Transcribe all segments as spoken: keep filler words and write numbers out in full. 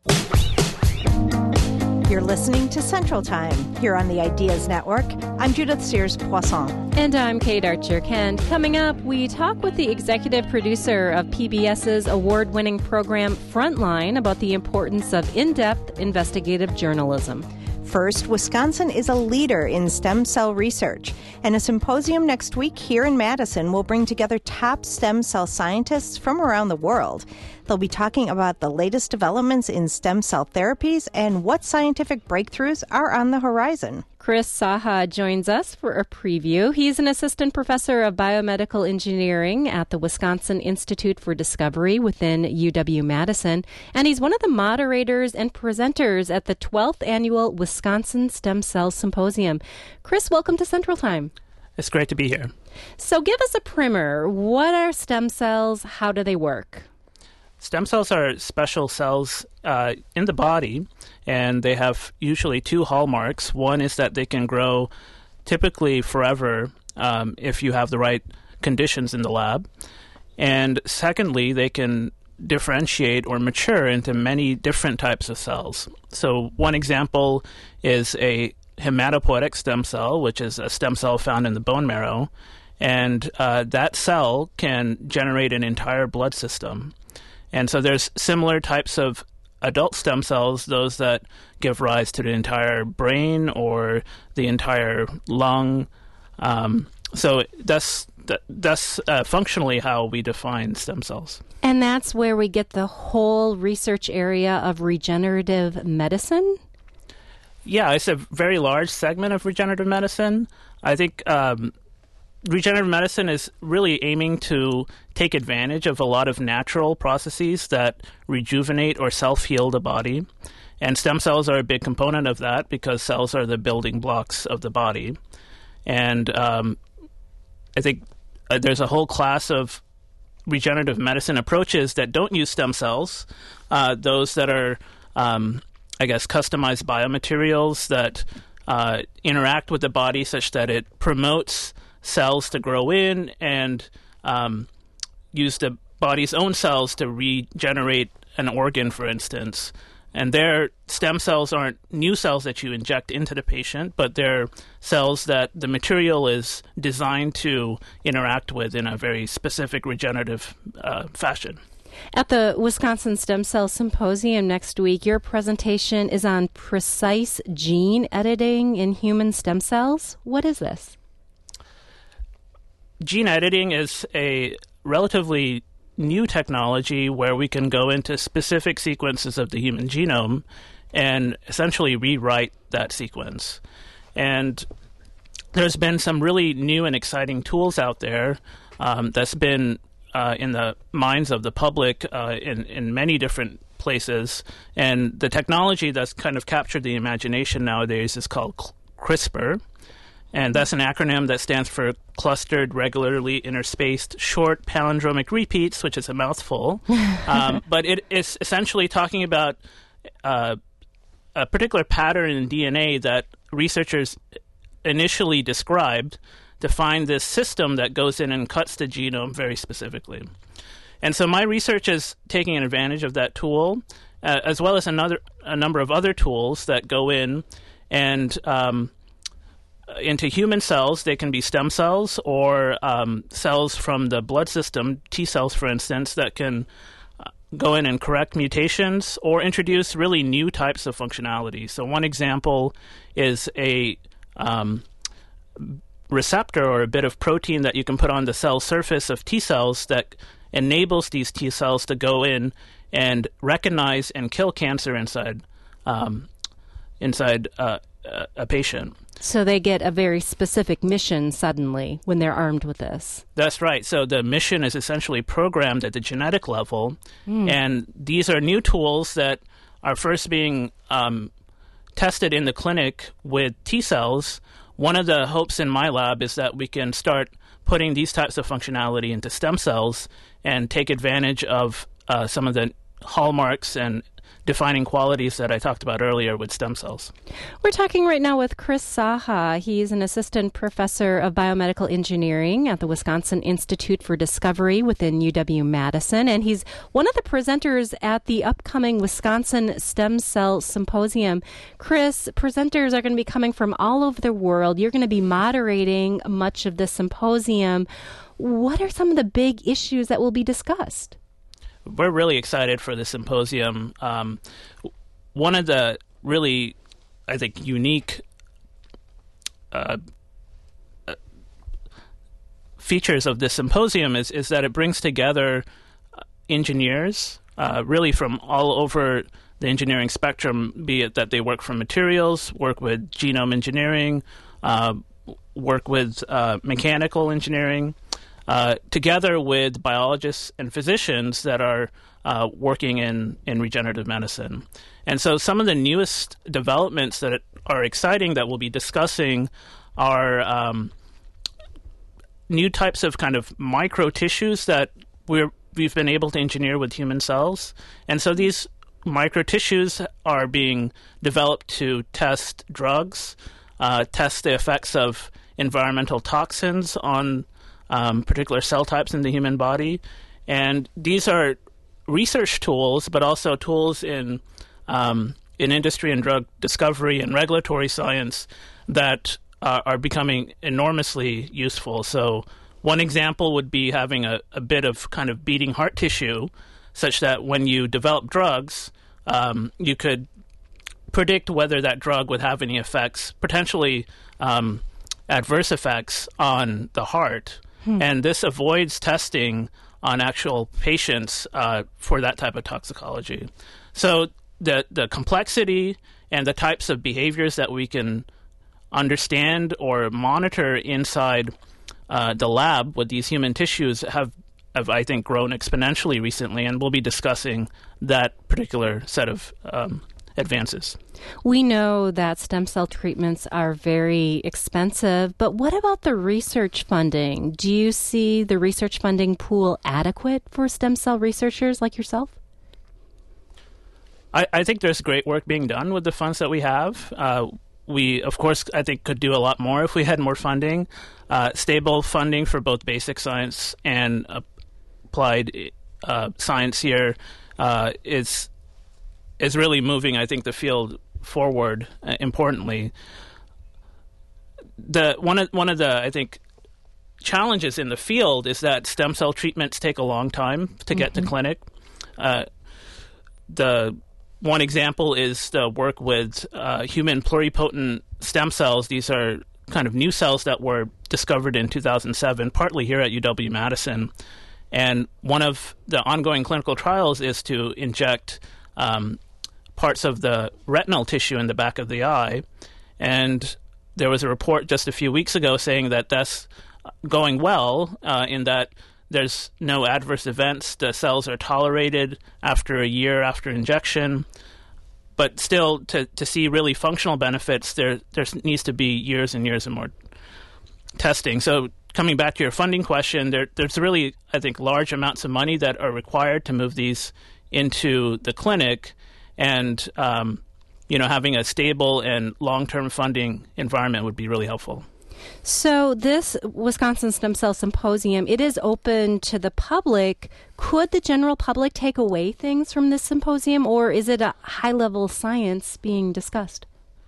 You're listening to Central Time here on the Ideas Network. I'm Judith Sears-Poisson. And I'm Kate Archer-Kent. Coming up, we talk with the executive producer of P B S's award-winning program Frontline about the importance of in-depth investigative journalism. First, Wisconsin is a leader in stem cell research, and a symposium next week here in Madison will bring together top stem cell scientists from around the world. They'll be talking about the latest developments in stem cell therapies and what scientific breakthroughs are on the horizon. Chris Saha joins us for a preview. He's an assistant professor of biomedical engineering at the Wisconsin Institute for Discovery within U W-Madison, and he's one of the moderators and presenters at the twelfth Annual Wisconsin Stem Cell Symposium. Chris, welcome to Central Time. It's great to be here. So give us a primer. What are stem cells? How do they work? Stem cells are special cells uh, in the body, and they have usually two hallmarks. One is that they can grow typically forever um, if you have the right conditions in the lab. And secondly, they can differentiate or mature into many different types of cells. So one example is a hematopoietic stem cell, which is a stem cell found in the bone marrow. And uh, that cell can generate an entire blood system. And so there's similar types of adult stem cells, those that give rise to the entire brain or the entire lung. Um, so that's that, that's uh, functionally how we define stem cells. And that's where we get the whole research area of regenerative medicine? Yeah, it's a very large segment of regenerative medicine. I think um, regenerative medicine is really aiming to take advantage of a lot of natural processes that rejuvenate or self-heal the body. And stem cells are a big component of that because cells are the building blocks of the body. And um, I think uh, there's a whole class of regenerative medicine approaches that don't use stem cells, uh, those that are, um, I guess, customized biomaterials that uh, interact with the body such that it promotes cells to grow in and um, use the body's own cells to regenerate an organ, for instance. And their stem cells aren't new cells that you inject into the patient, but they're cells that the material is designed to interact with in a very specific regenerative uh, fashion. At the Wisconsin Stem Cell Symposium next week, your presentation is on precise gene editing in human stem cells. What is this? Gene editing is a relatively new technology where we can go into specific sequences of the human genome and essentially rewrite that sequence. And there's been some really new and exciting tools out there um, that's been uh, in the minds of the public uh, in, in many different places. And the technology that's kind of captured the imagination nowadays is called CRISPR. And that's an acronym that stands for Clustered Regularly Interspaced Short Palindromic Repeats, which is a mouthful. um, but it is essentially talking about uh, a particular pattern in D N A that researchers initially described to find this system that goes in and cuts the genome very specifically. And so my research is taking advantage of that tool, uh, as well as another a number of other tools that go in and um, into human cells. They can be stem cells or um, cells from the blood system, T cells, for instance, that can uh, go in and correct mutations or introduce really new types of functionality. So one example is a um, receptor or a bit of protein that you can put on the cell surface of T cells that enables these T cells to go in and recognize and kill cancer inside um, inside uh, a patient. So they get a very specific mission suddenly when they're armed with this. That's right. So the mission is essentially programmed at the genetic level. Mm. And these are new tools that are first being um, tested in the clinic with T cells. One of the hopes in my lab is that we can start putting these types of functionality into stem cells and take advantage of uh, some of the hallmarks and defining qualities that I talked about earlier with stem cells. We're talking right now with Chris Saha. He's an assistant professor of biomedical engineering at the Wisconsin Institute for Discovery within U W-Madison, and he's one of the presenters at the upcoming Wisconsin Stem Cell Symposium. Chris, presenters are going to be coming from all over the world. You're going to be moderating much of the symposium. What are some of the big issues that will be discussed? We're really excited for the symposium. Um, one of the really, I think, unique uh, features of this symposium is, is that it brings together engineers uh, really from all over the engineering spectrum, be it that they work from materials, work with genome engineering, uh, work with uh, mechanical engineering, Uh, together with biologists and physicians that are uh, working in, in regenerative medicine. And so some of the newest developments that are exciting that we'll be discussing are um, new types of kind of micro tissues that we're, we've been able to engineer with human cells. And so these micro tissues are being developed to test drugs, uh, test the effects of environmental toxins on Um, particular cell types in the human body. And these are research tools, but also tools in um, in industry and drug discovery and regulatory science that uh, are becoming enormously useful. So one example would be having a, a bit of kind of beating heart tissue such that when you develop drugs, um, you could predict whether that drug would have any effects, potentially um, adverse effects on the heart. And this avoids testing on actual patients uh, for that type of toxicology. So the the complexity and the types of behaviors that we can understand or monitor inside uh, the lab with these human tissues have, have, I think, grown exponentially recently, and we'll be discussing that particular set of um, advances. We know that stem cell treatments are very expensive, but what about the research funding? Do you see the research funding pool adequate for stem cell researchers like yourself? I, I think there's great work being done with the funds that we have. Uh, we, of course, I think could do a lot more if we had more funding. Uh, stable funding for both basic science and applied uh, science here uh, is is really moving, I think, the field forward uh, importantly. The one of one of the I think challenges in the field is that stem cell treatments take a long time to get mm-hmm. to clinic. Uh, the one example is the work with uh, human pluripotent stem cells. These are kind of new cells that were discovered in two thousand seven, partly here at U W-Madison. And one of the ongoing clinical trials is to inject um, parts of the retinal tissue in the back of the eye. And there was a report just a few weeks ago saying that that's going well uh, in that there's no adverse events. The cells are tolerated after a year after injection. But still, to, to see really functional benefits, there there needs to be years and years and more testing. So coming back to your funding question, there, there's really, I think, large amounts of money that are required to move these into the clinic. And, um, you know, having a stable and long-term funding environment would be really helpful. So this Wisconsin Stem Cell Symposium, it is open to the public. Could the general public take away things from this symposium, or is it a high-level science being discussed?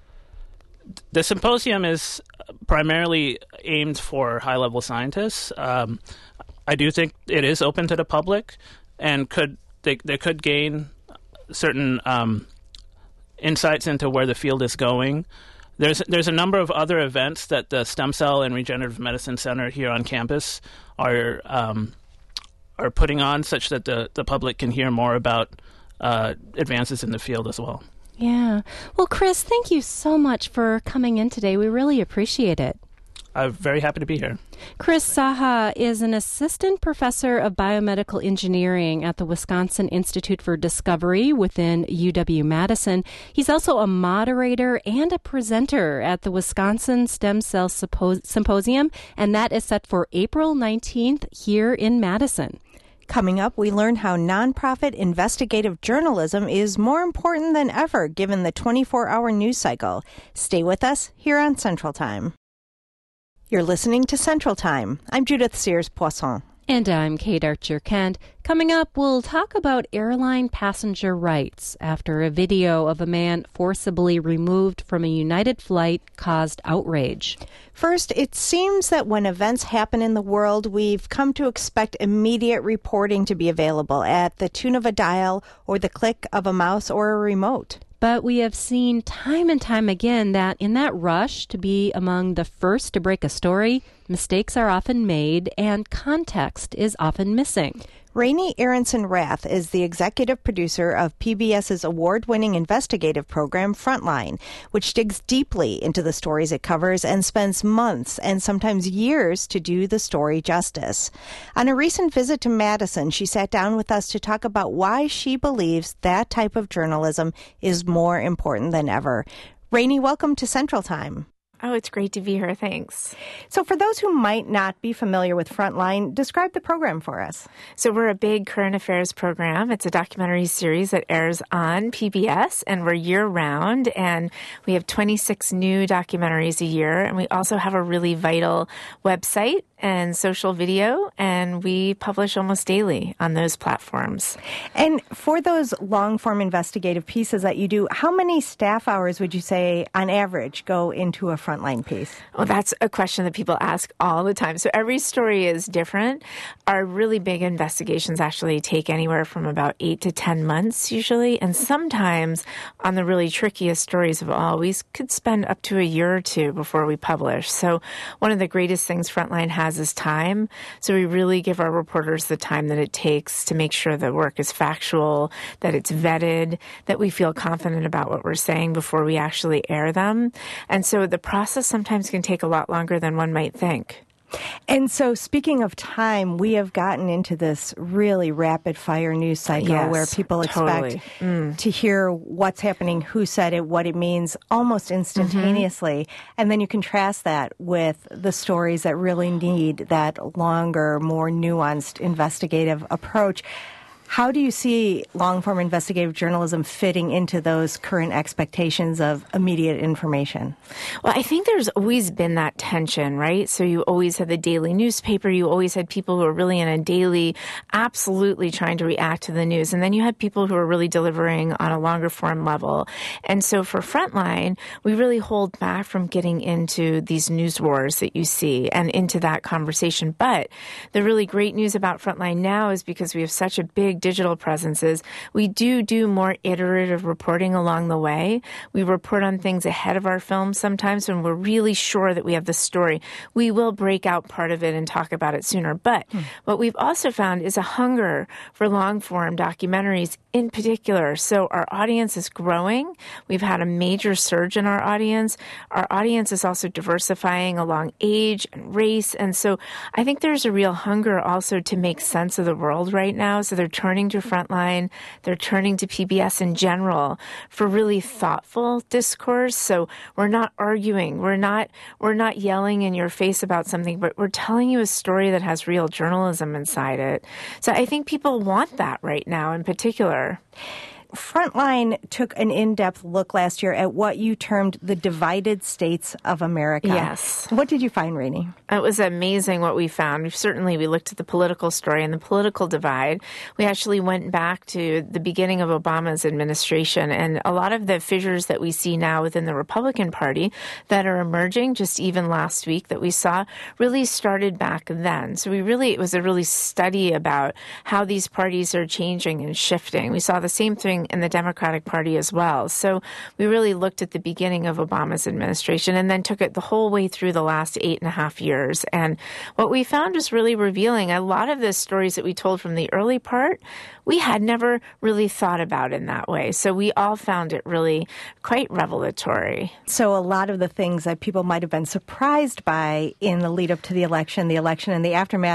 The symposium is primarily aimed for high-level scientists. Um, I do think it is open to the public, and could they, they could gain certain um, insights into where the field is going. There's there's a number of other events that the Stem Cell and Regenerative Medicine Center here on campus are um, are putting on, such that the, the public can hear more about uh, advances in the field as well. Yeah. Well, Chris, thank you so much for coming in today. We really appreciate it. I'm very happy to be here. Chris Saha is an assistant professor of biomedical engineering at the Wisconsin Institute for Discovery within U W-Madison. He's also a moderator and a presenter at the Wisconsin Stem Cell Symposium, and that is set for April nineteenth here in Madison. Coming up, we learn how nonprofit investigative journalism is more important than ever given the twenty-four hour news cycle. Stay with us here on Central Time. You're listening to Central Time. I'm Judith Sears-Poisson. And I'm Kate Archer-Kent. Coming up, we'll talk about airline passenger rights after a video of a man forcibly removed from a United flight caused outrage. First, it seems that when events happen in the world, we've come to expect immediate reporting to be available at the tune of a dial or the click of a mouse or a remote. But we have seen time and time again that in that rush to be among the first to break a story, mistakes are often made and context is often missing. Rainey Aronson-Rath is the executive producer of P B S's award-winning investigative program, Frontline, which digs deeply into the stories it covers and spends months and sometimes years to do the story justice. On a recent visit to Madison, she sat down with us to talk about why she believes that type of journalism is more important than ever. Rainey, welcome to Central Time. Oh, it's great to be here. Thanks. So for those who might not be familiar with Frontline, describe the program for us. So we're a big current affairs program. It's a documentary series that airs on P B S, and we're year-round, and we have twenty-six new documentaries a year, and we also have a really vital website and social video, and we publish almost daily on those platforms. And for those long-form investigative pieces that you do, how many staff hours would you say, on average, go into a Frontline piece? Well, that's a question that people ask all the time. So every story is different. Our really big investigations actually take anywhere from about eight to ten months usually, and sometimes on the really trickiest stories of all, we could spend up to a year or two before we publish. So one of the greatest things Frontline has is time. So we really give our reporters the time that it takes to make sure the work is factual, that it's vetted, that we feel confident about what we're saying before we actually air them. And so the process sometimes can take a lot longer than one might think. And so speaking of time, we have gotten into this really rapid fire news cycle yes, where people totally. expect mm. to hear what's happening, who said it, what it means almost instantaneously. Mm-hmm. And then you contrast that with the stories that really need that longer, more nuanced investigative approach. How do you see long-form investigative journalism fitting into those current expectations of immediate information? Well, I think there's always been that tension, right? So you always had the daily newspaper. You always had people who were really in a daily, absolutely trying to react to the news. And then you had people who were really delivering on a longer form level. And so for Frontline, we really hold back from getting into these news wars that you see and into that conversation. But the really great news about Frontline now is because we have such a big digital presences, we do do more iterative reporting along the way. We report on things ahead of our film sometimes when we're really sure that we have the story. We will break out part of it and talk about it sooner. But hmm. what we've also found is a hunger for long-form documentaries in particular. So our audience is growing. We've had a major surge in our audience. Our audience is also diversifying along age and race. And so I think there's a real hunger also to make sense of the world right now. So they're turning to Frontline. They're turning to P B S in general for really thoughtful discourse. So we're not arguing. We're not, we're not yelling in your face about something, but we're telling you a story that has real journalism inside it. So I think people want that right now in particular. Frontline took an in-depth look last year at what you termed the divided states of America. Yes. What did you find, Rainey? It was amazing what we found. Certainly, we looked at the political story and the political divide. We actually went back to the beginning of Obama's administration, and a lot of the fissures that we see now within the Republican Party that are emerging, just even last week that we saw, really started back then. So we really, it was a really study about how these parties are changing and shifting. We saw the same thing in the Democratic Party as well. So we really looked at the beginning of Obama's administration and then took it the whole way through the last eight and a half years. And what we found was really revealing. A lot of the stories that we told from the early part, we had never really thought about in that way. So we all found it really quite revelatory. So a lot of the things that people might have been surprised by in the lead up to the election, the election and the aftermath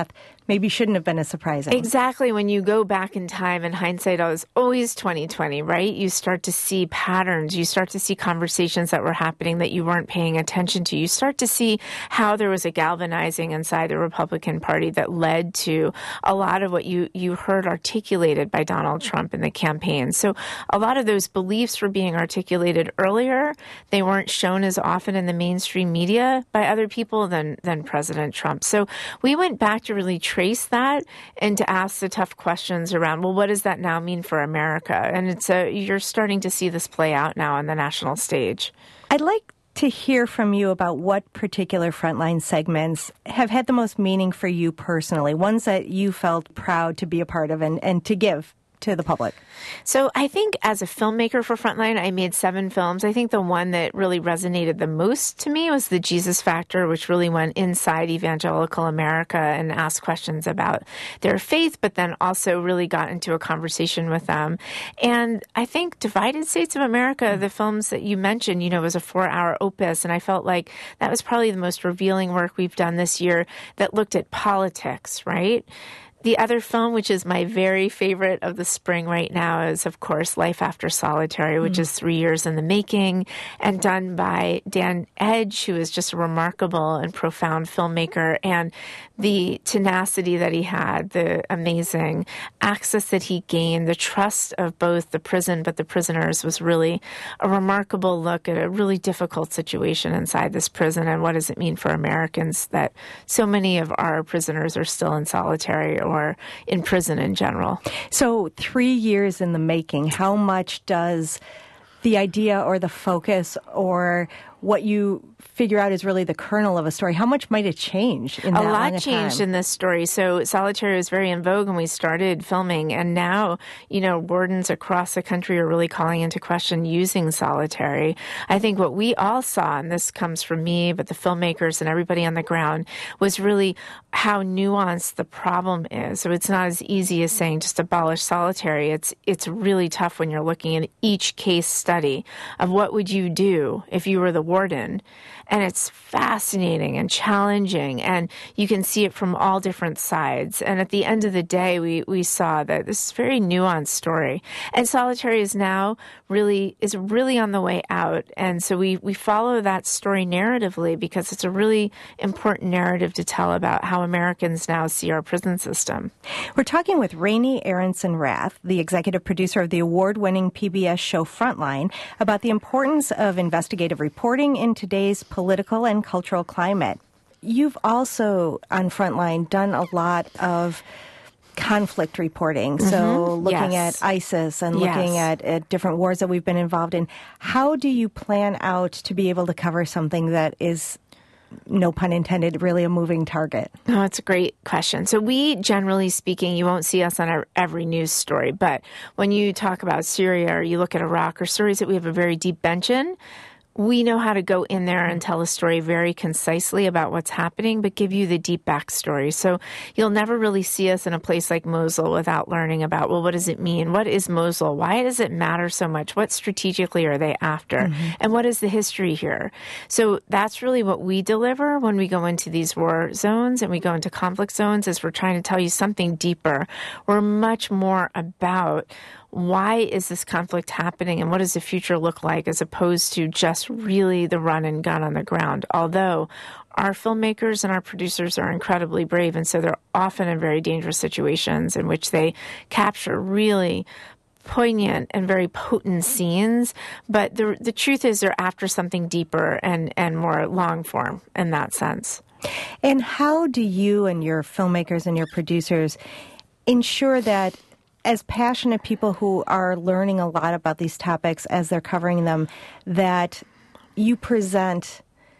maybe shouldn't have been as surprising. Exactly. When you go back in time, in hindsight, it was always twenty twenty, right? You start to see patterns. You start to see conversations that were happening that you weren't paying attention to. You start to see how there was a galvanizing inside the Republican Party that led to a lot of what you, you heard articulated by Donald Trump in the campaign. So a lot of those beliefs were being articulated earlier. They weren't shown as often in the mainstream media by other people than, than President Trump. So we went back to really trace that and to ask the tough questions around, well, what does that now mean for America? And it's a, you're starting to see this play out now on the national stage. I'd like to hear from you about what particular Frontline segments have had the most meaning for you personally, ones that you felt proud to be a part of and, and to give to the public. So I think as a filmmaker for Frontline, I made seven films. I think the one that really resonated the most to me was The Jesus Factor, which really went inside evangelical America and asked questions about their faith, but then also really got into a conversation with them. And I think Divided States of America, mm-hmm. the films that you mentioned, you know, was a four-hour opus, and I felt like that was probably the most revealing work we've done this year that looked at politics, right? The other film, which is my very favorite of the spring right now, is, of course, Life After Solitary, which mm. is three years in the making and done by Dan Edge, who is just a remarkable and profound filmmaker. And the tenacity that he had, the amazing access that he gained, the trust of both the prison but the prisoners was really a remarkable look at a really difficult situation inside this prison and what does it mean for Americans that so many of our prisoners are still in solitary or in prison in general. So three years in the making, how much does the idea or the focus or what you figure out is really the kernel of a story, how much might it change in that long a long lot changed time? In this story. So Solitary was very in vogue when we started filming, and now, you know, wardens across the country are really calling into question using Solitary. I think what we all saw, and this comes from me, but the filmmakers and everybody on the ground, was really how nuanced the problem is. So it's not as easy as saying just abolish Solitary. It's it's really tough when you're looking at each case study of what would you do if you were the warden. And it's fascinating and challenging, and you can see it from all different sides. And at the end of the day, we, we saw that this is a very nuanced story. And Solitary is now really is really on the way out. And so we, we follow that story narratively because it's a really important narrative to tell about how Americans now see our prison system. We're talking with Rainey Aronson-Rath, the executive producer of the award-winning P B S show Frontline, about the importance of investigative reporting in today's political and cultural climate. You've also, on Frontline, done a lot of conflict reporting, mm-hmm. so looking yes. at ISIS and yes. looking at, at different wars that we've been involved in. How do you plan out to be able to cover something that is, no pun intended, really a moving target? Oh, it's a great question. So we, generally speaking, you won't see us on our, every news story, but when you talk about Syria or you look at Iraq or stories that we have a very deep bench in, we know how to go in there and tell a story very concisely about what's happening, but give you the deep backstory. So you'll never really see us in a place like Mosul without learning about, well, what does it mean? What is Mosul? Why does it matter so much? What strategically are they after? Mm-hmm. And what is the history here? So that's really what we deliver when we go into these war zones and we go into conflict zones, is we're trying to tell you something deeper. We're much more about why is this conflict happening and what does the future look like, as opposed to just really the run and gun on the ground. Although our filmmakers and our producers are incredibly brave, and so they're often in very dangerous situations in which they capture really poignant and very potent scenes. But the the truth is they're after something deeper and, and more long form in that sense. And how do you and your filmmakers and your producers ensure that, as passionate people who are learning a lot about these topics as they're covering them, that you present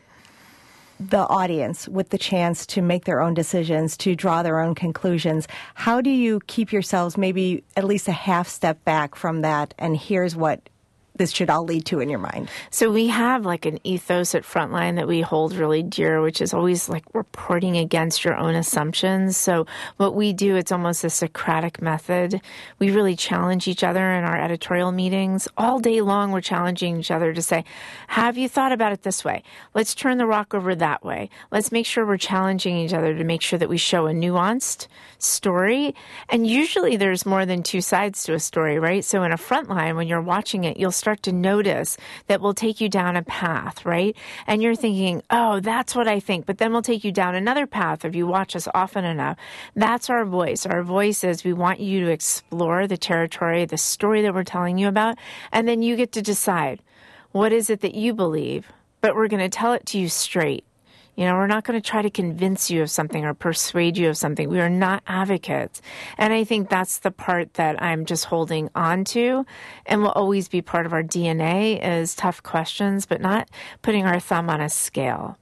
the audience with the chance to make their own decisions, to draw their own conclusions? How do you keep yourselves maybe at least a half step back from that, and here's what this should all lead to in your mind? So we have like an ethos at Frontline that we hold really dear, which is always like reporting against your own assumptions. So what we do, it's almost a Socratic method. We really challenge each other in our editorial meetings. All day long, we're challenging each other to say, have you thought about it this way? Let's turn the rock over that way. Let's make sure we're challenging each other to make sure that we show a nuanced story. And usually there's more than two sides to a story, right? So in a Frontline, when you're watching it, you'll start to notice that will take you down a path, right? And you're thinking, oh, that's what I think. But then we'll take you down another path if you watch us often enough. That's our voice. Our voice is we want you to explore the territory, the story that we're telling you about, and then you get to decide what is it that you believe, but we're going to tell it to you straight. You know, we're not going to try to convince you of something or persuade you of something. We are not advocates. And I think that's the part that I'm just holding on to and will always be part of our D N A is tough questions, but not putting our thumb on a scale.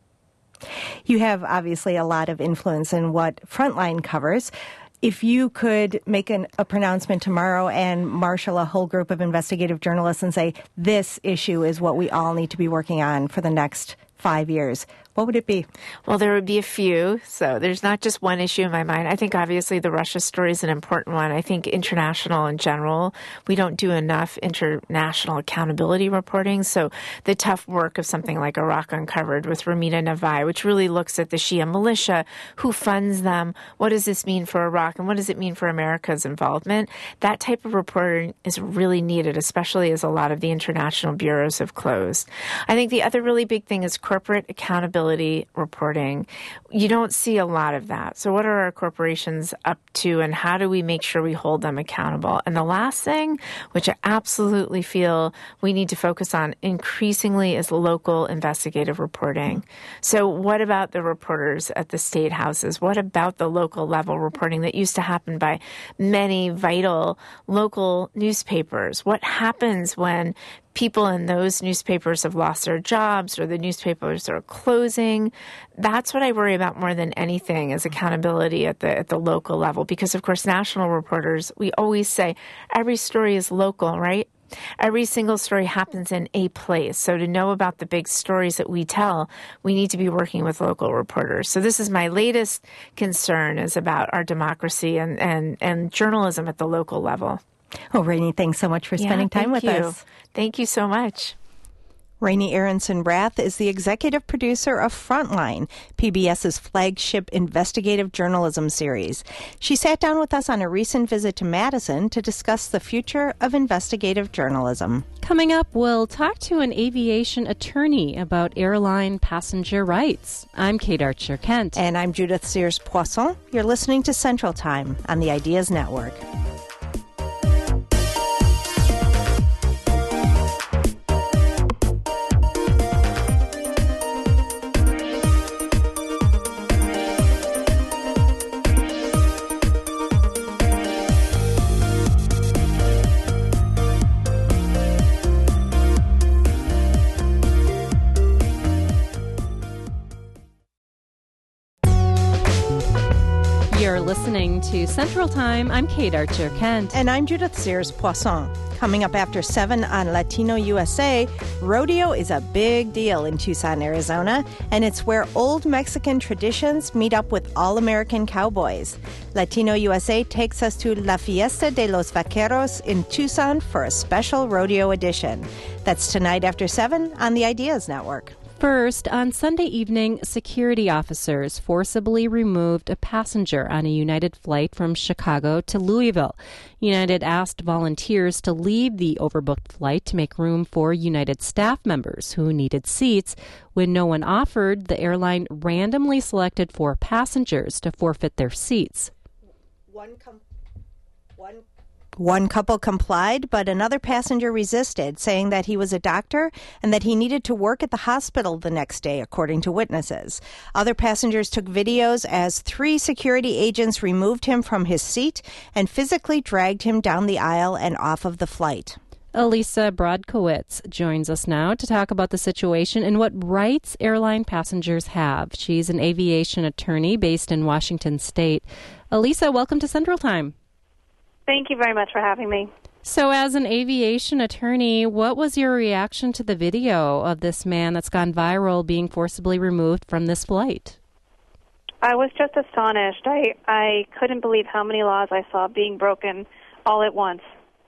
You have obviously a lot of influence in what Frontline covers. If you could make an, a pronouncement tomorrow and marshal a whole group of investigative journalists and say, this issue is what we all need to be working on for the next five years, what would it be? Well, there would be a few. So there's not just one issue in my mind. I think obviously the Russia story is an important one. I think international in general, we don't do enough international accountability reporting. So the tough work of something like Iraq Uncovered with Romina Navai, which really looks at the Shia militia, who funds them, what does this mean for Iraq, and what does it mean for America's involvement? That type of reporting is really needed, especially as a lot of the international bureaus have closed. I think the other really big thing is corporate accountability reporting. You don't see a lot of that. So what are our corporations up to and how do we make sure we hold them accountable? And the last thing, which I absolutely feel we need to focus on increasingly, is local investigative reporting. So what about the reporters at the state houses? What about the local level reporting that used to happen by many vital local newspapers? What happens when people in those newspapers have lost their jobs or the newspapers are closing? That's what I worry about more than anything is accountability at the at the local level. Because, of course, national reporters, we always say every story is local, right? Every single story happens in a place. So to know about the big stories that we tell, we need to be working with local reporters. So this is my latest concern is about our democracy and, and, and journalism at the local level. Well, Rainey, thanks so much for spending yeah, time with you. us. Thank you so much. Rainey Aronson-Rath is the executive producer of Frontline, PBS's flagship investigative journalism series. She sat down with us on a recent visit to Madison to discuss the future of investigative journalism. Coming up, we'll talk to an aviation attorney about airline passenger rights. I'm Kate Archer-Kent. And I'm Judith Sears-Poisson. You're listening to Central Time on the Ideas Network. You're listening to Central Time. I'm Kate Archer-Kent. And I'm Judith Sears-Poisson. Coming up after seven on Latino U S A, rodeo is a big deal in Tucson, Arizona, and it's where old Mexican traditions meet up with all-American cowboys. Latino U S A takes us to La Fiesta de los Vaqueros in Tucson for a special rodeo edition. That's tonight after seven on the Ideas Network. First, on Sunday evening, security officers forcibly removed a passenger on a United flight from Chicago to Louisville. United asked volunteers to leave the overbooked flight to make room for United staff members who needed seats. When no one offered, the airline randomly selected four passengers to forfeit their seats. One com- one One couple complied, but another passenger resisted, saying that he was a doctor and that he needed to work at the hospital the next day, according to witnesses. Other passengers took videos as three security agents removed him from his seat and physically dragged him down the aisle and off of the flight. Elisa Brodkowitz joins us now to talk about the situation and what rights airline passengers have. She's an aviation attorney based in Washington State. Elisa, welcome to Central Time. Thank you very much for having me. So as an aviation attorney, what was your reaction to the video of this man that's gone viral being forcibly removed from this flight? I was just astonished. I, I couldn't believe how many laws I saw being broken all at once.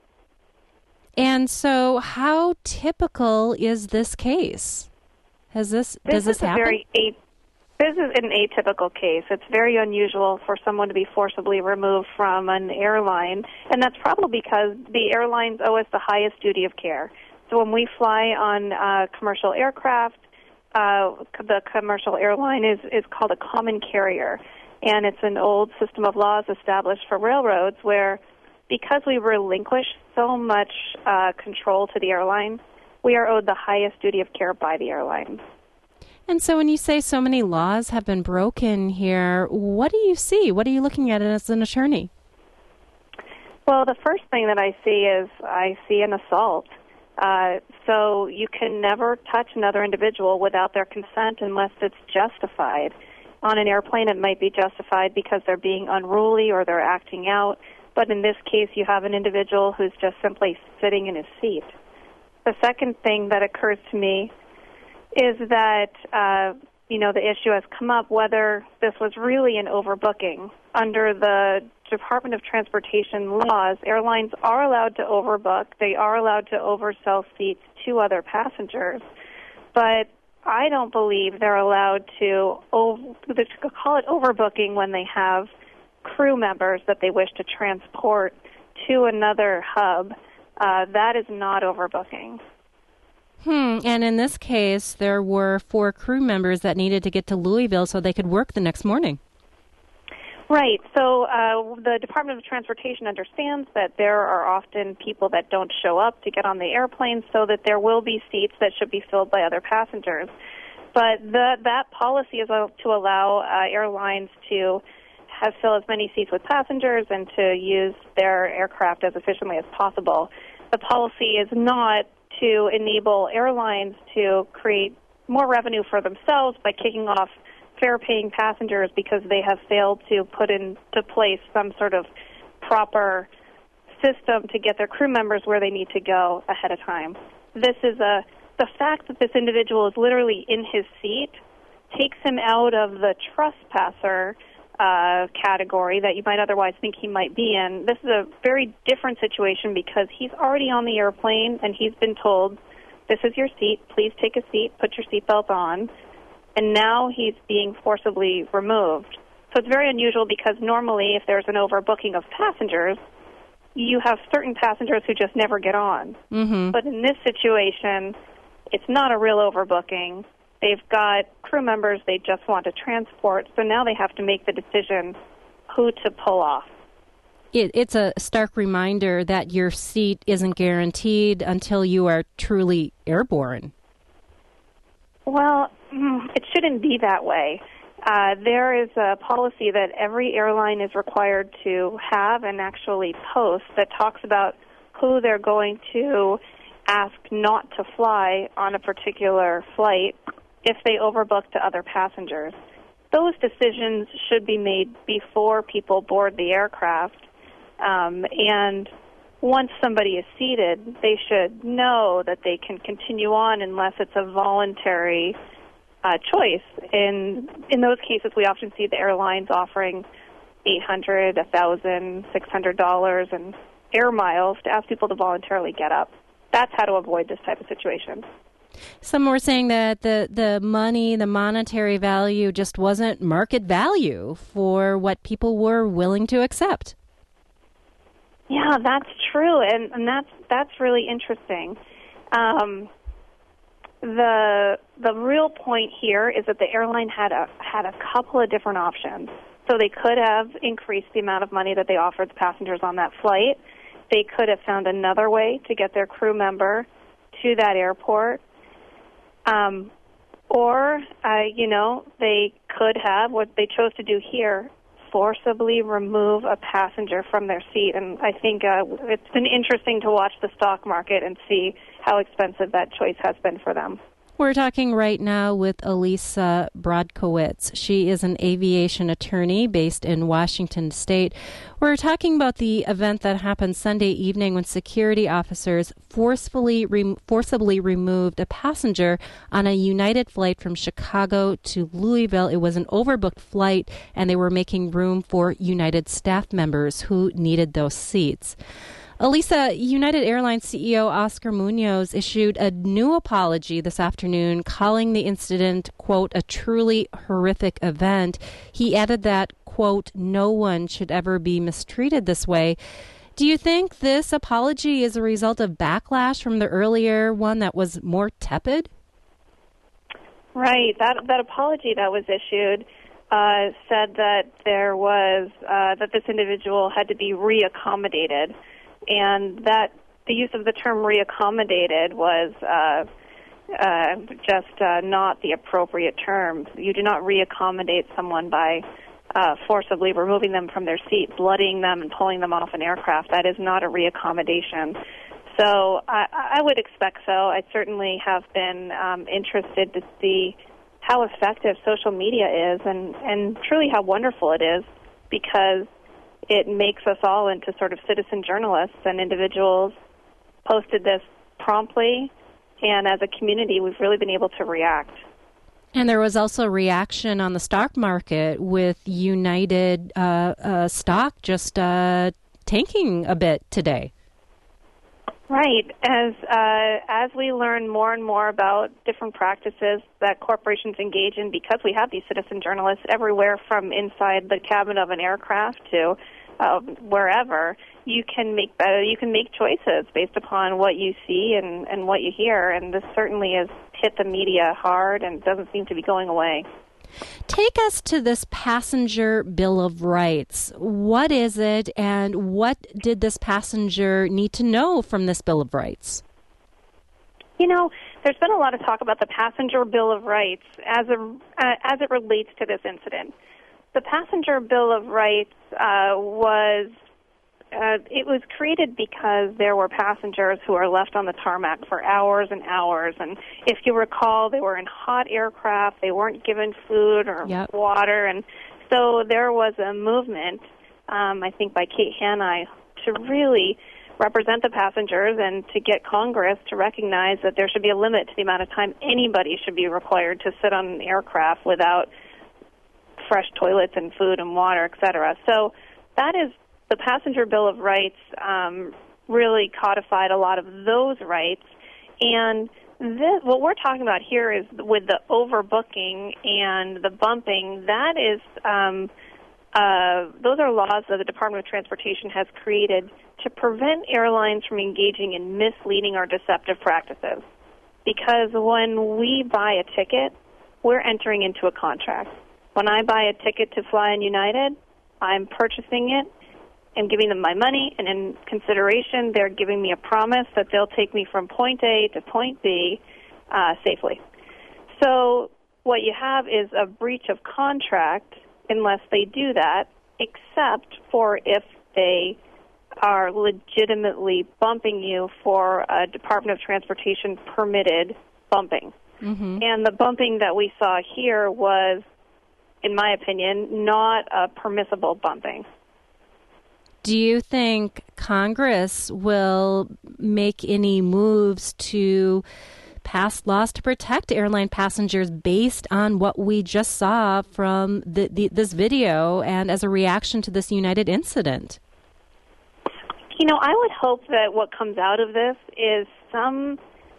And so how typical is this case? Has this, this does this is a happen? Very a, this is an atypical case. It's very unusual for someone to be forcibly removed from an airline, and that's probably because the airlines owe us the highest duty of care. So when we fly on uh, commercial aircraft, uh, the commercial airline is, is called a common carrier, and it's an old system of laws established for railroads where, because we relinquish so much uh, control to the airline, we are owed the highest duty of care by the airline. And so when you say so many laws have been broken here, what do you see? What are you looking at as an attorney? Well, the first thing that I see is I see an assault. Uh, so you can never touch another individual without their consent unless it's justified. On an airplane, it might be justified because they're being unruly or they're acting out. But in this case, you have an individual who's just simply sitting in his seat. The second thing that occurs to me is that, uh, you know, the issue has come up whether this was really an overbooking. Under the Department of Transportation laws, airlines are allowed to overbook. They are allowed to oversell seats to other passengers. But I don't believe they're allowed to, over, to call it overbooking when they have crew members that they wish to transport to another hub. Uh, that is not overbooking. Hmm. And in this case, there were four crew members that needed to get to Louisville so they could work the next morning. Right. So uh, the Department of Transportation understands that there are often people that don't show up to get on the airplane, so that there will be seats that should be filled by other passengers. But the, that policy is to allow uh, airlines to have fill as many seats with passengers and to use their aircraft as efficiently as possible. The policy is not to enable airlines to create more revenue for themselves by kicking off fare-paying passengers because they have failed to put into place some sort of proper system to get their crew members where they need to go ahead of time. This is a the fact that this individual is literally in his seat takes him out of the trespasser uh, category that you might otherwise think he might be in. This is a very different situation because he's already on the airplane and he's been told, this is your seat, please take a seat, put your seatbelt on, and now he's being forcibly removed. So it's very unusual because normally if there's an overbooking of passengers, you have certain passengers who just never get on. Mm-hmm. But in this situation, it's not a real overbooking. They've got crew members they just want to transport, so now they have to make the decision who to pull off. It, it's a stark reminder that your seat isn't guaranteed until you are truly airborne. Well, it shouldn't be that way. Uh, there is a policy that every airline is required to have and actually post that talks about who they're going to ask not to fly on a particular flight if they overbook to other passengers. Those decisions should be made before people board the aircraft. Um, and once somebody is seated, they should know that they can continue on unless it's a voluntary uh, choice. In in those cases, we often see the airlines offering eight hundred dollars, one thousand dollars, six hundred dollars and air miles to ask people to voluntarily get up. That's how to avoid this type of situation. Some were saying that the, the money, the monetary value just wasn't market value for what people were willing to accept. Yeah, that's true, and, and that's that's really interesting. Um, the the real point here is that the airline had a had a couple of different options. So they could have increased the amount of money that they offered the passengers on that flight. They could have found another way to get their crew member to that airport. Um, or, uh, you know, they could have, what they chose to do here, forcibly remove a passenger from their seat. And I think uh, it's been interesting to watch the stock market and see how expensive that choice has been for them. We're talking right now with Elisa Brodkowitz. She is an aviation attorney based in Washington State. We're talking about the event that happened Sunday evening when security officers forcefully re- forcibly removed a passenger on a United flight from Chicago to Louisville. It was an overbooked flight, and they were making room for United staff members who needed those seats. Elisa, United Airlines C E O Oscar Munoz issued a new apology this afternoon, calling the incident, quote, a truly horrific event. He added that, quote, no one should ever be mistreated this way. Do you think this apology is a result of backlash from the earlier one that was more tepid? Right. That that apology that was issued uh, said that there was uh, that this individual had to be reaccommodated. And that the use of the term reaccommodated was uh, uh, just uh, not the appropriate term. You do not reaccommodate someone by uh, forcibly removing them from their seat, bloodying them, and pulling them off an aircraft. That is not a reaccommodation. So I, I would expect so. I certainly have been um, interested to see how effective social media is and, and truly how wonderful it is, because it makes us all into sort of citizen journalists, and individuals posted this promptly, and as a community, we've really been able to react. And there was also reaction on the stock market with United uh, uh, stock just uh, tanking a bit today. Right. As uh, as we learn more and more about different practices that corporations engage in, because we have these citizen journalists everywhere from inside the cabin of an aircraft to uh, wherever, you can make uh, you can make choices based upon what you see and, and what you hear. And this certainly has hit the media hard and doesn't seem to be going away. Take us to this passenger Bill of Rights. What is it, and what did this passenger need to know from this Bill of Rights? You know, there's been a lot of talk about the Passenger Bill of Rights as a, uh, as it relates to this incident. The Passenger Bill of Rights uh, was Uh, it was created because there were passengers who were left on the tarmac for hours and hours. And if you recall, they were in hot aircraft. They weren't given food or yep. water. And so there was a movement, um, I think by Kate Hanai, to really represent the passengers and to get Congress to recognize that there should be a limit to the amount of time anybody should be required to sit on an aircraft without fresh toilets and food and water, et cetera. So that is the Passenger Bill of Rights um, really codified a lot of those rights. And this, what we're talking about here is with the overbooking and the bumping, that is, um, uh, those are laws that the Department of Transportation has created to prevent airlines from engaging in misleading or deceptive practices. Because when we buy a ticket, we're entering into a contract. When I buy a ticket to fly on United, I'm purchasing it and giving them my money, and in consideration, they're giving me a promise that they'll take me from point A to point B uh, safely. So what you have is a breach of contract unless they do that, except for if they are legitimately bumping you for a Department of Transportation permitted bumping. Mm-hmm. And the bumping that we saw here was, in my opinion, not a permissible bumping. Do you think Congress will make any moves to pass laws to protect airline passengers based on what we just saw from the, the, this video and as a reaction to this United incident? You know, I would hope that what comes out of this is something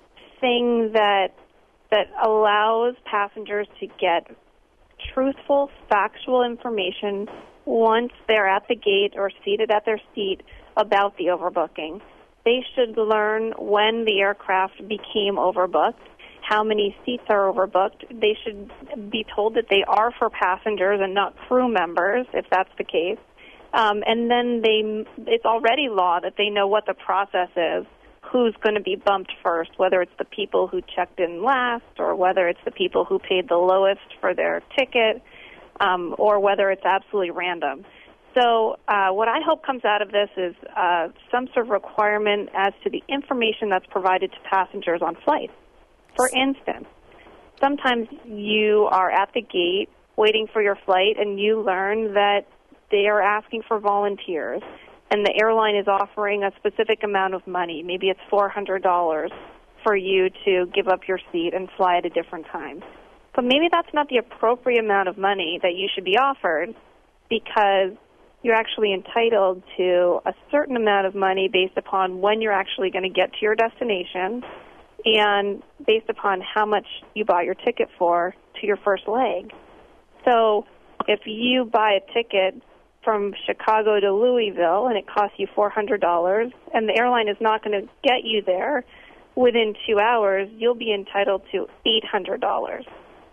that that allows passengers to get truthful, factual information once they're at the gate or seated at their seat about the overbooking. They should learn when the aircraft became overbooked, how many seats are overbooked. They should be told that they are for passengers and not crew members, if that's the case. Um, and then they, it's already law that they know what the process is, who's going to be bumped first, whether it's the people who checked in last or whether it's the people who paid the lowest for their ticket. Um, or whether it's absolutely random. So uh, what I hope comes out of this is uh, some sort of requirement as to the information that's provided to passengers on flights. For instance, sometimes you are at the gate waiting for your flight, and you learn that they are asking for volunteers, and the airline is offering a specific amount of money. Maybe it's four hundred dollars for you to give up your seat and fly at a different time. But maybe that's not the appropriate amount of money that you should be offered, because you're actually entitled to a certain amount of money based upon when you're actually going to get to your destination and based upon how much you bought your ticket for to your first leg. So if you buy a ticket from Chicago to Louisville and it costs you four hundred dollars and the airline is not going to get you there within two hours, you'll be entitled to eight hundred dollars.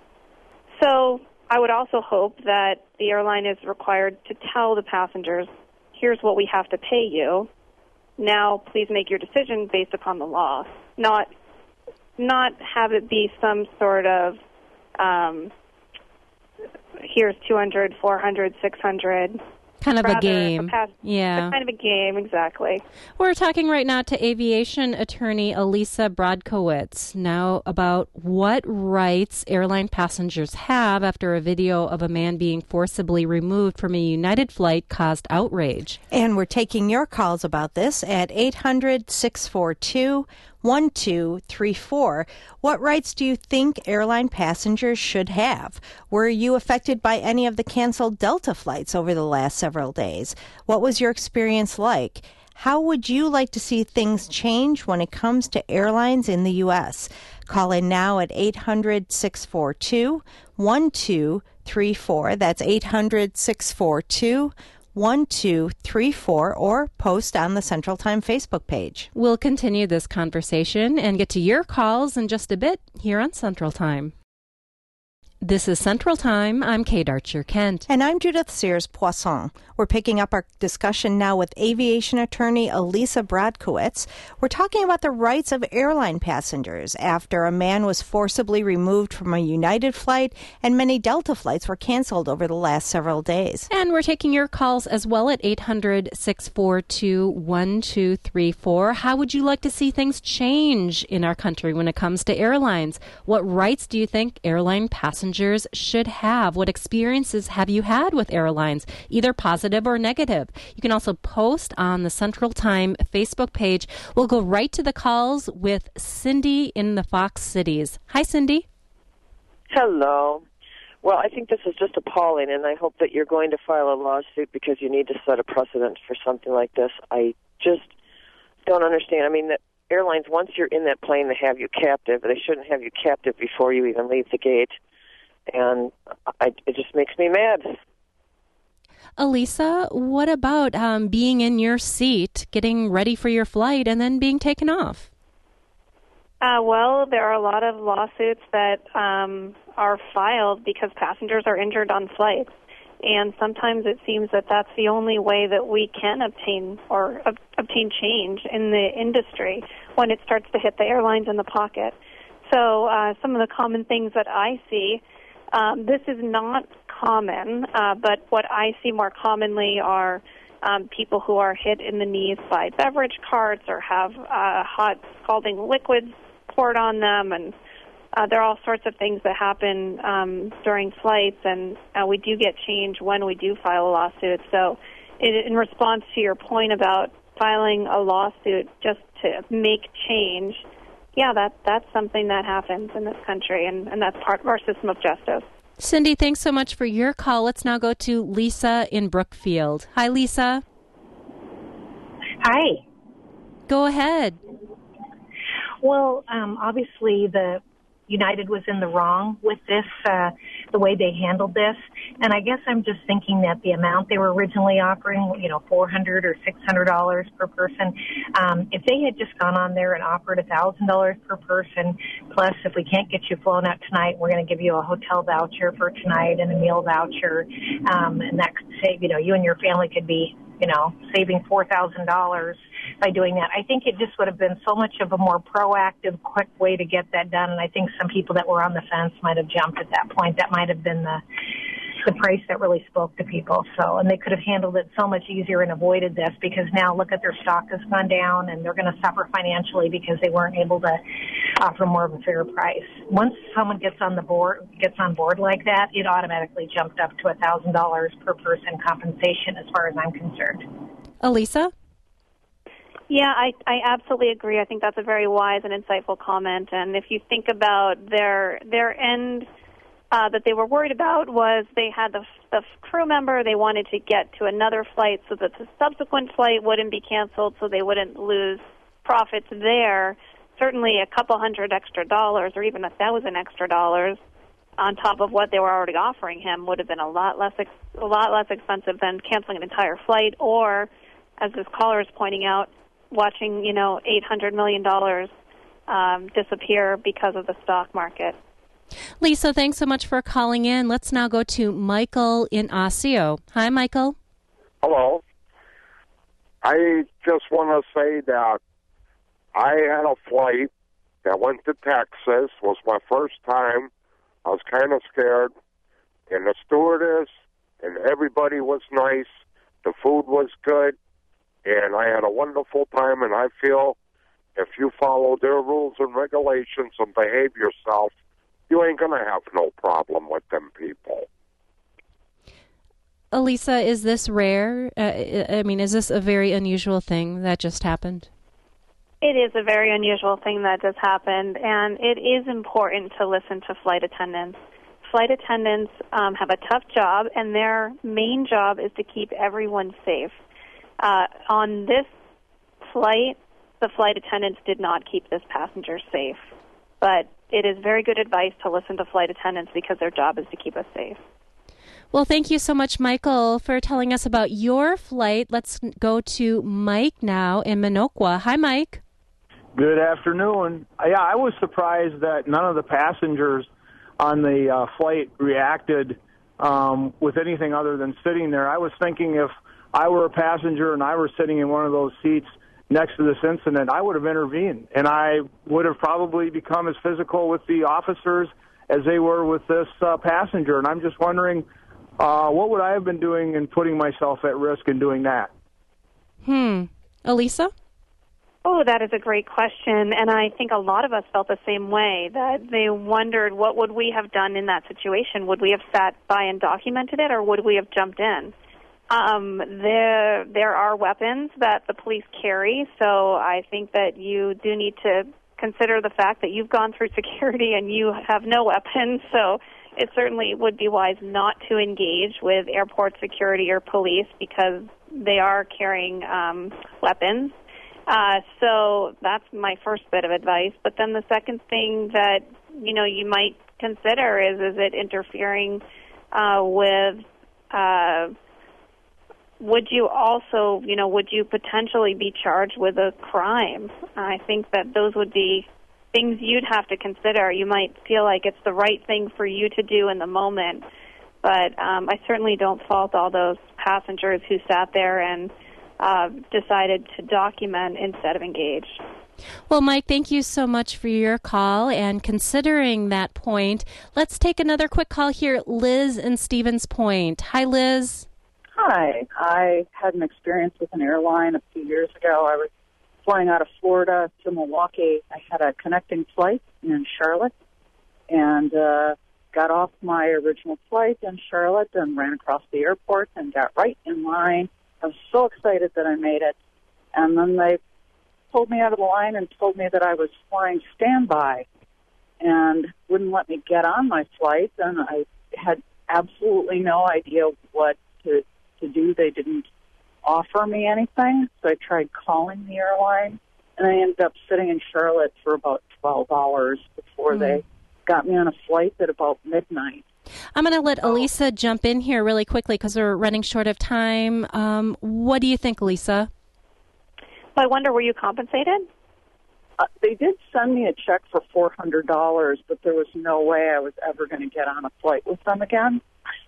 So I would also hope that the airline is required to tell the passengers, here's what we have to pay you. Now please make your decision based upon the law, not not have it be some sort of um, here's two hundred, four hundred, six hundred. Kind of Rather, a game. A pass- yeah. Kind of a game, exactly. We're talking right now to aviation attorney Elisa Brodkowitz now about what rights airline passengers have after a video of a man being forcibly removed from a United flight caused outrage. And we're taking your calls about this at eight hundred, six four two, one two three four. What rights do you think airline passengers should have? Were you affected by any of the canceled Delta flights over the last several days? What was your experience like? How would you like to see things change when it comes to airlines in the U S? Call in now at eight hundred, six four two, one two three four. That's eight hundred, six four two, one two three four, or post on the Central Time Facebook page. We'll continue this conversation and get to your calls in just a bit here on Central Time. This is Central Time. I'm Kate Archer-Kent. And I'm Judith Sears-Poisson. We're picking up our discussion now with aviation attorney Elisa Brodkowitz. We're talking about the rights of airline passengers after a man was forcibly removed from a United flight and many Delta flights were canceled over the last several days. And we're taking your calls as well at eight hundred, six four two, one two three four. How would you like to see things change in our country when it comes to airlines? What rights do you think airline passengers should have? What experiences have you had with airlines, either positive or negative? You can also post on the Central Time Facebook page. We'll go right to the calls with Cindy in the Fox Cities. Hi, Cindy. Hello. Well, I think this is just appalling, and I hope that you're going to file a lawsuit because you need to set a precedent for something like this. I just don't understand. I mean, the airlines, once you're in that plane, they have you captive. They shouldn't have you captive before you even leave the gate. And I, it just makes me mad. Elisa, what about um, being in your seat, getting ready for your flight, and then being taken off? Uh, well, there are a lot of lawsuits that um, are filed because passengers are injured on flights. And sometimes it seems that that's the only way that we can obtain or ob- obtain change in the industry when it starts to hit the airlines in the pocket. So uh, some of the common things that I see, Um, this is not common, uh, but what I see more commonly are um, people who are hit in the knees by beverage carts or have uh, hot scalding liquids poured on them, and uh, there are all sorts of things that happen um, during flights, and uh, we do get change when we do file a lawsuit. So in, in response to your point about filing a lawsuit just to make change, yeah, that that's something that happens in this country, and, and that's part of our system of justice. Cindy, thanks so much for your call. Let's now go to Lisa in Brookfield. Hi, Lisa. Hi. Go ahead. Well, um, obviously the United was in the wrong with this, uh, the way they handled this. And I guess I'm just thinking that the amount they were originally offering, you know, four hundred dollars or six hundred dollars per person, um, if they had just gone on there and offered one thousand dollars per person, plus if we can't get you flown out tonight, we're going to give you a hotel voucher for tonight and a meal voucher, um, and that could save, you know, you and your family could be, you know, saving four thousand dollars by doing that. I think it just would have been so much of a more proactive, quick way to get that done, and I think some people that were on the fence might have jumped at that point. That might have been the the price that really spoke to people. So, and they could have handled it so much easier and avoided this, because now look at their stock has gone down and they're going to suffer financially because they weren't able to offer more of a fair price. Once someone gets on the board, gets on board like that, it automatically jumped up to a thousand dollars per person compensation, as far as I'm concerned. Elisa? Yeah, I, I absolutely agree. I think that's a very wise and insightful comment. And if you think about their their end uh, that they were worried about was they had the, the crew member, they wanted to get to another flight so that the subsequent flight wouldn't be canceled, so they wouldn't lose profits there. Certainly a couple hundred extra dollars or even a thousand extra dollars on top of what they were already offering him would have been a lot less ex- a lot less expensive than canceling an entire flight, or, as this caller is pointing out, watching, you know, eight hundred million dollars um, disappear because of the stock market. Lisa, thanks so much for calling in. Let's now go to Michael in Osseo. Hi, Michael. Hello. I just want to say that I had a flight that went to Texas. It was my first time. I was kind of scared. And the stewardess and everybody was nice. The food was good. And I had a wonderful time, and I feel if you follow their rules and regulations and behave yourself, you ain't going to have no problem with them people. Elisa, is this rare? Uh, I mean, is this a very unusual thing that just happened? It is a very unusual thing that just happened, and it is important to listen to flight attendants. Flight attendants um, have a tough job, and their main job is to keep everyone safe. Uh, on this flight, the flight attendants did not keep this passenger safe. But it is very good advice to listen to flight attendants because their job is to keep us safe. Well, thank you so much, Michael, for telling us about your flight. Let's go to Mike now in Minocqua. Hi, Mike. Good afternoon. Yeah, I was surprised that none of the passengers on the uh, flight reacted um, with anything other than sitting there. I was thinking if I were a passenger and I were sitting in one of those seats next to this incident, I would have intervened, and I would have probably become as physical with the officers as they were with this uh, passenger. And I'm just wondering, uh, what would I have been doing in putting myself at risk in doing that? Hmm. Elisa? Oh, that is a great question, and I think a lot of us felt the same way, that they wondered what would we have done in that situation. Would we have sat by and documented it, or would we have jumped in? Um, there, there are weapons that the police carry, so I think that you do need to consider the fact that you've gone through security and you have no weapons, so it certainly would be wise not to engage with airport security or police because they are carrying um, weapons. Uh, so that's my first bit of advice. But then the second thing that, you know, you might consider is, is it interfering uh, with... Uh, Would you also, you know, would you potentially be charged with a crime? I think that those would be things you'd have to consider. You might feel like it's the right thing for you to do in the moment, but um, I certainly don't fault all those passengers who sat there and uh, decided to document instead of engage. Well, Mike, thank you so much for your call. And considering that point, let's take another quick call here. Liz in Stevens Point. Hi, Liz. Hi. I had an experience with an airline a few years ago. I was flying out of Florida to Milwaukee. I had a connecting flight in Charlotte and uh, got off my original flight in Charlotte and ran across the airport and got right in line. I was so excited that I made it. And then they pulled me out of the line and told me that I was flying standby and wouldn't let me get on my flight. And I had absolutely no idea what to to do. They didn't offer me anything, so I tried calling the airline, and I ended up sitting in Charlotte for about twelve hours before mm-hmm. they got me on a flight at about midnight. I'm going to let Elisa jump in here really quickly because we're running short of time. Um, what do you think, Elisa? I wonder, were you compensated? Uh, they did send me a check for four hundred dollars, but there was no way I was ever going to get on a flight with them again.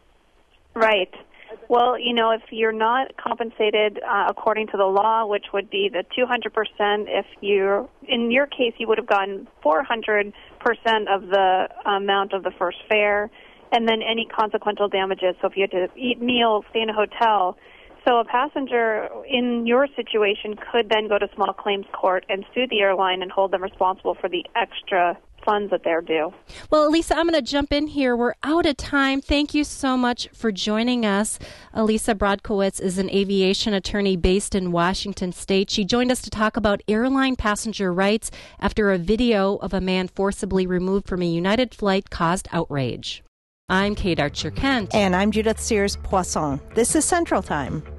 Right. Well, you know, if you're not compensated uh, according to the law, which would be the two hundred percent, if you're, in your case, you would have gotten four hundred percent of the amount of the first fare. and then any consequential damages. So if you had to eat meals, stay in a hotel. So a passenger in your situation could then go to small claims court and sue the airline and hold them responsible for the extra funds that they're due. Well, Elisa, I'm going to jump in here. We're out of time. Thank you so much for joining us. Elisa Brodkowitz is an aviation attorney based in Washington State. She joined us to talk about airline passenger rights after a video of a man forcibly removed from a United flight caused outrage. I'm Kate Archer-Kent. And I'm Judith Sears Poisson. This is Central Time.